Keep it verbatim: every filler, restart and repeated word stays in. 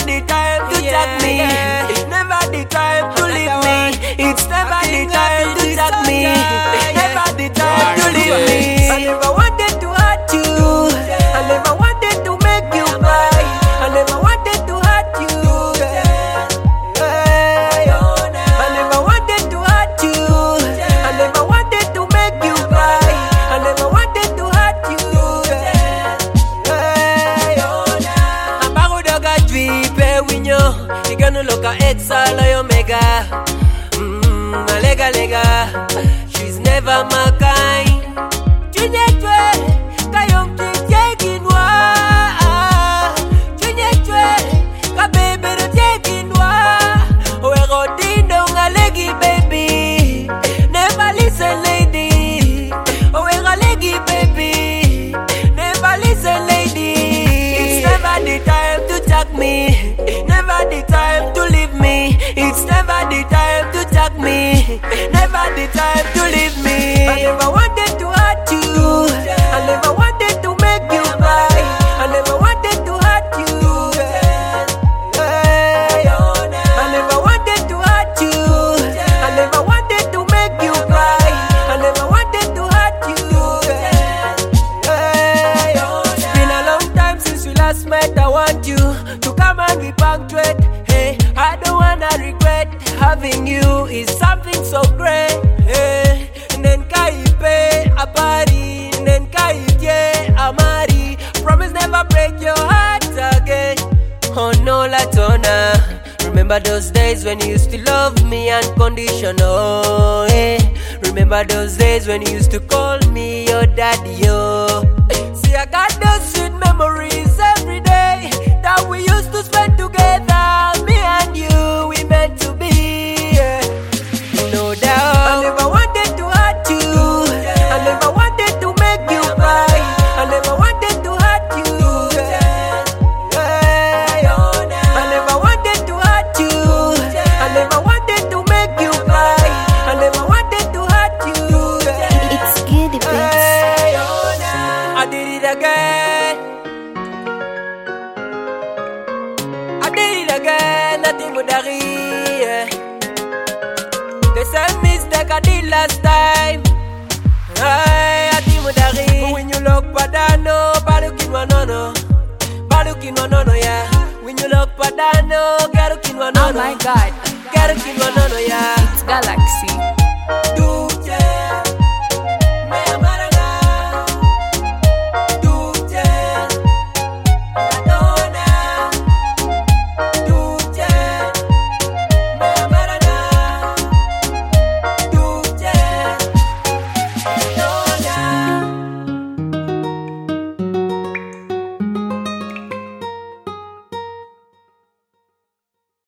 the time to tag me. Never the time to leave me. It's never the time to tag me. Never the time to leave me. I never wanted to hurt you. I never wanted to make you cry. I never wanted to hurt you. I never wanted to hurt you. I never wanted to make you cry. I never wanted to hurt you. Ambarudoga twipe winyo. Igano loka exala yo mega. Mmm, lega lega. She's never my kind. Chunyetwe, kayom tijekinwa. Chunyetwe, kabebe do tekinwa. Oero dindo ngalegi baby. Never listen lady. Oero legi baby. Never listen lady. It's never the time to tag me. Never the time to leave me. It's never the time to tag me. Never the time to leave me. I never wanted to hurt you. I never wanted to make you cry. I never wanted to hurt you. I never wanted to hurt you. I never wanted to make you cry. I never wanted to hurt you. It's been a long time since we last met. I want you to come and be punctuate. Hey, I don't wanna regret having you. Is something so great. Hey, and then kaipe a party, and then kaije a mari. Promise never break your heart again. Oh no, Latona. Remember those days when you used to love me unconditional. Hey, remember those days when you used to call me your daddy, yo. See, I got those sweet memories every day that we used to spend together. Me and you, we meant to be. Yeah. No doubt. I never wanted to hurt you. I never wanted to make you cry. I never wanted to hurt you. I never wanted to hurt you. I never wanted to make you cry. I never wanted to hurt you. It's Giddy Beats. I did it again. I did it again. Nothing would arrive. The same mistake I did last time. Hey, I did what I did. When you look padano, balukin wanono, balukin wanono, yeah. When you look padano, garukin wanono. Oh my God, Garukin wanono, yeah. it's Galaxy. Do